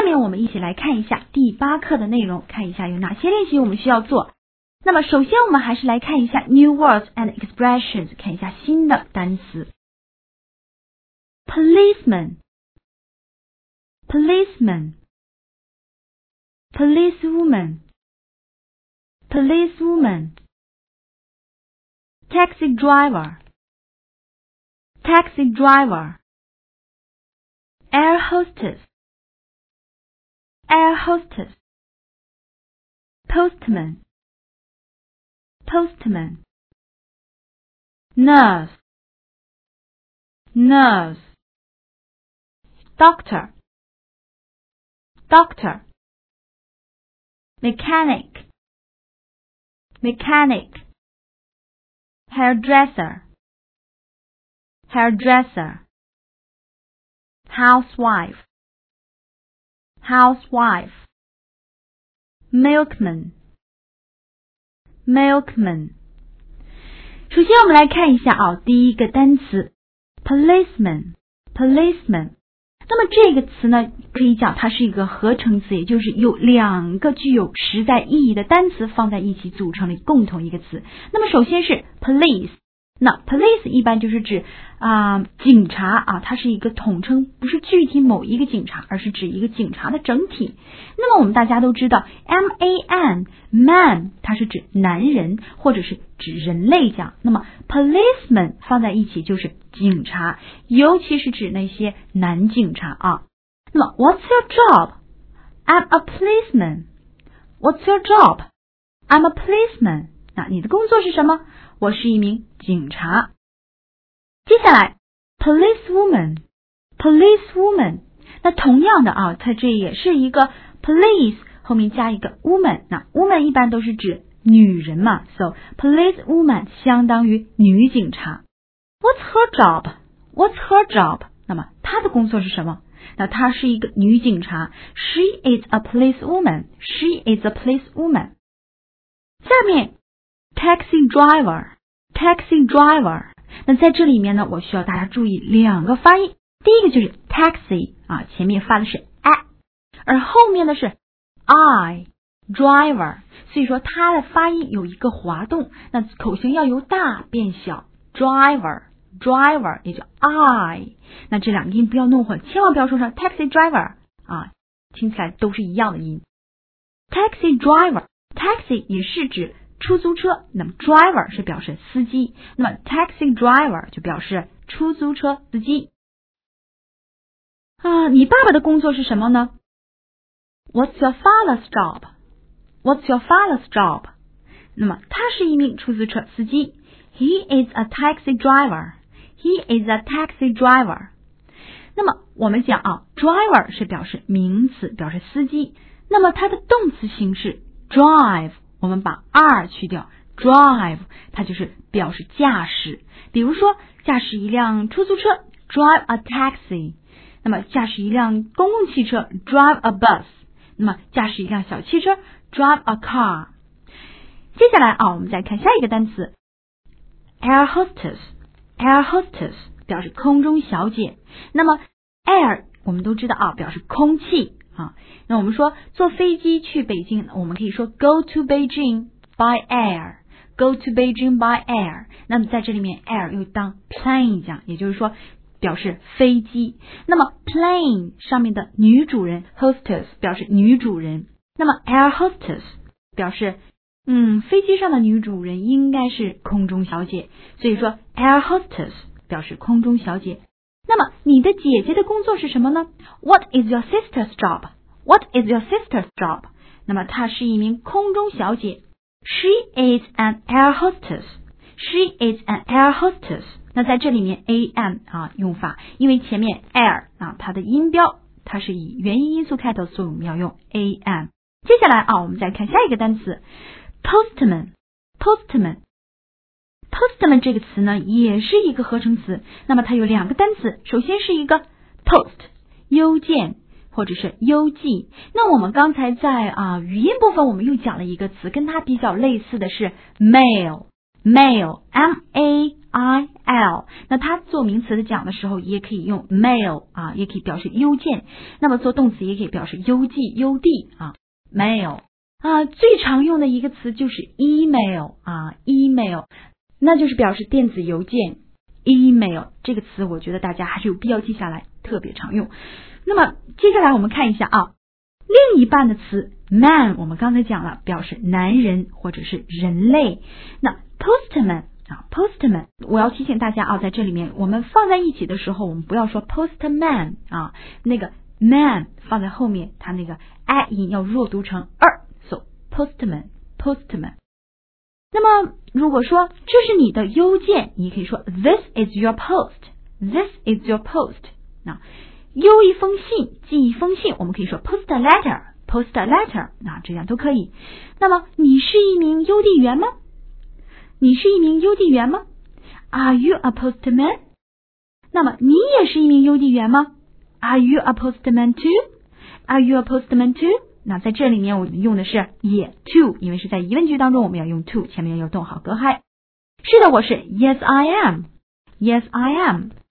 面我们一起来看一下第8课的内容，看一下有哪些练习我们需要做。那么首先我们还是来看一下 new words and expressions， 看一下新的单词。policeman policeman policewoman policewoman taxi driver taxi driver air hostess air hostess postman postman nurse nurse doctor doctor mechanic mechanic hairdresser hairdresser housewife housewife milkman milkman 首先我们来看一下第一个单词 policeman policeman。 那么这个词呢，可以讲它是一个合成词，也就是有2个具有实在意义的单词放在一起组成了共同一个词。那么首先是 police， 那 police 一般就是指警察它是一个统称，不是具体某一个警察，而是指一个警察的整体。那么我们大家都知道 man 它是指男人或者是指人类讲，那么 policeman 放在一起就是警察，尤其是指那些男警察那么 What's your job? I'm a policeman. What's your job? I'm a policeman. 那你的工作是什么？我是一名警察。接下来 policewoman policewoman， 那同样的它这也是一个 police 后面加一个 woman， 那 woman 一般都是指女人嘛， so policewoman 相当于女警察。 What's her job? What's her job? 那么她的工作是什么？那她是一个女警察， She is a policewoman. She is a policewoman。 下面 taxi driver taxi driver， 那在这里面呢，我需要大家注意2个发音。第一个就是 taxi 前面发的是 a， 而后面的是 I driver， 所以说它的发音有一个滑动，那口型要由大变小， driver 也就 I， 那这2个音不要弄混，千万不要说成 taxi driver 听起来都是一样的音。 taxi driver taxi 也是指出租车，那么 driver 是表示司机，那么 taxi driver 就表示出租车司机。你爸爸的工作是什么呢？ What's your father's job? What's your father's job? 那么他是一名出租车司机， He is a taxi driver. He is a taxi driver. 那么我们讲driver 是表示名词，表示司机，那么它的动词形式 drive，我们把 r 去掉 drive 它就是表示驾驶，比如说驾驶一辆出租车 drive a taxi， 那么驾驶一辆公共汽车 drive a bus， 那么驾驶一辆小汽车 drive a car。 接下来我们再看下一个单词 air hostess air hostess 表示空中小姐，那么 air 我们都知道表示空气那我们说坐飞机去北京，我们可以说 go to Beijing by air go to Beijing by air， 那么在这里面 air 又当 plane 讲，也就是说表示飞机。那么 plane 上面的女主人 hostess 表示女主人，那么 air hostess 表示飞机上的女主人应该是空中小姐，所以说 air hostess 表示空中小姐。那么你的姐姐的工作是什么呢？ What is your sister's job? What is your sister's job? 那么她是一名空中小姐， She is an air hostess. She is an air hostess. 那在这里面 am 用法，因为前面 air 它的音标它是以元音因素开头，所以我们要用 am。 接下来我们再看下一个单词 postman postman postman 这个词呢也是一个合成词，那么它有2个单词，首先是一个 post 邮件或者是邮寄，那我们刚才在语音部分我们又讲了一个词，跟它比较类似的是 mail mail M-A-I-L， 那它做名词的讲的时候也可以用 mail 啊，也可以表示邮件。那么做动词也可以表示邮寄、邮递啊 mail 啊。最常用的一个词就是 email 啊 email， 那就是表示电子邮件 email 这个词我觉得大家还是有必要记下来，特别常用。那么接下来我们看一下啊，另一半的词 man 我们刚才讲了，表示男人或者是人类。那 postman 啊 postman 我要提醒大家啊，在这里面我们放在一起的时候，我们不要说 postman 啊，那个 man 放在后面，它那个 i 音要弱读成so postman postman。 那么如果说这是你的邮件，你可以说 this is your post this is your post。 那邮一封信，寄一封信，我们可以说 post a letter post a letter， 那这样都可以。那么你是一名邮递员吗？你是一名邮递员吗？ Are you a postman？ 那么你也是一名邮递员吗？ Are you a postman too？ Are you a postman too？ 那在这里面我们用的是也 to， 因为是在疑问句当中我们要用 to， 前面要动好隔开。是的，我是 Yes I am Yes I am。